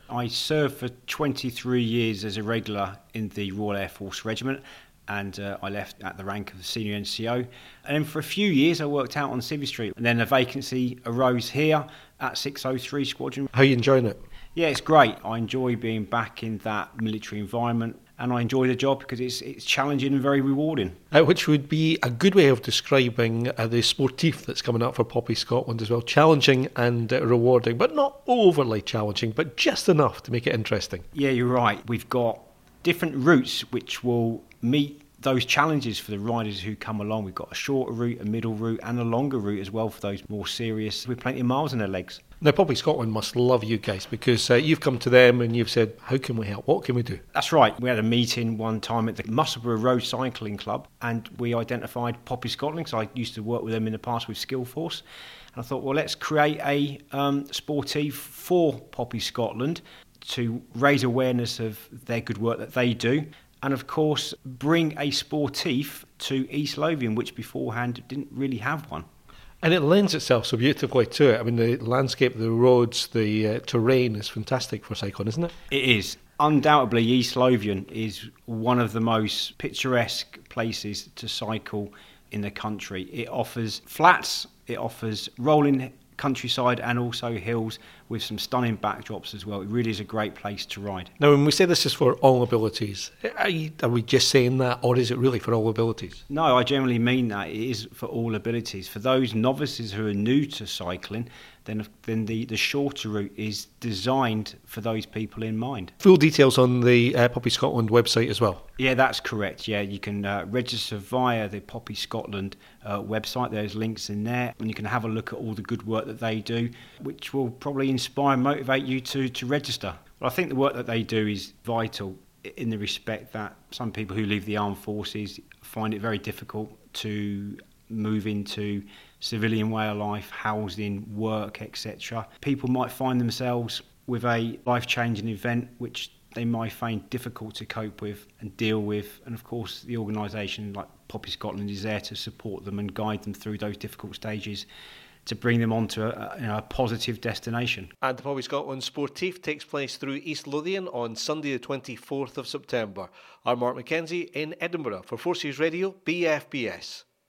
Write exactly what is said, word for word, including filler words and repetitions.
I served for twenty-three years as a regular in the Royal Air Force Regiment, and uh, I left at the rank of senior N C O. And then for a few years I worked out on Civvy Street, and then a vacancy arose here at six oh three Squadron. How are you enjoying it? Yeah, it's great. I enjoy being back in that military environment, and I enjoy the job because it's it's challenging and very rewarding. Uh, which would be a good way of describing uh, the sportif that's coming up for Poppy Scotland as well. Challenging and uh, rewarding, but not overly challenging, but just enough to make it interesting. Yeah, you're right. We've got different routes which will meet those challenges for the riders who come along. We've got a shorter route, a middle route, and a longer route as well for those more serious with plenty of miles in their legs. Now, Poppy Scotland must love you guys because uh, you've come to them and you've said, how can we help? What can we do? That's right. We had a meeting one time at the Musselburgh Road Cycling Club, and we identified Poppy Scotland because I used to work with them in the past with Skillforce. And I thought, well, let's create a um, sportive for Poppy Scotland to raise awareness of their good work that they do. And of course, bring a sportif to East Lothian, which beforehand didn't really have one. And it lends itself so beautifully to it. I mean, the landscape, the roads, the uh, terrain is fantastic for cycling, isn't it? It is. Undoubtedly, East Lothian is one of the most picturesque places to cycle in the country. It offers flats, it offers rolling countryside and also hills with some stunning backdrops as well. It really is a great place to ride. Now, when we say this is for all abilities, are, you, are we just saying that, or is it really for all abilities? No, I generally mean that. It is for all abilities. For those novices who are new to cycling, then then the, the shorter route is designed for those people in mind. Full details on the uh, Poppy Scotland website as well. Yeah, that's correct. Yeah, you can uh, register via the Poppy Scotland uh, website. There's links in there, and you can have a look at all the good work that they do, which will probably inspire and motivate you to, to register. But I think the work that they do is vital in the respect that some people who leave the armed forces find it very difficult to move into civilian way of life, housing, work, et cetera. People might find themselves with a life-changing event which they might find difficult to cope with and deal with, and of course the organisation like Poppy Scotland is there to support them and guide them through those difficult stages to bring them onto a, you know, a positive destination. And the Poppy Scotland Sportif takes place through East Lothian on Sunday the twenty-fourth of September. I'm Mark McKenzie in Edinburgh for Forces Radio B F B S.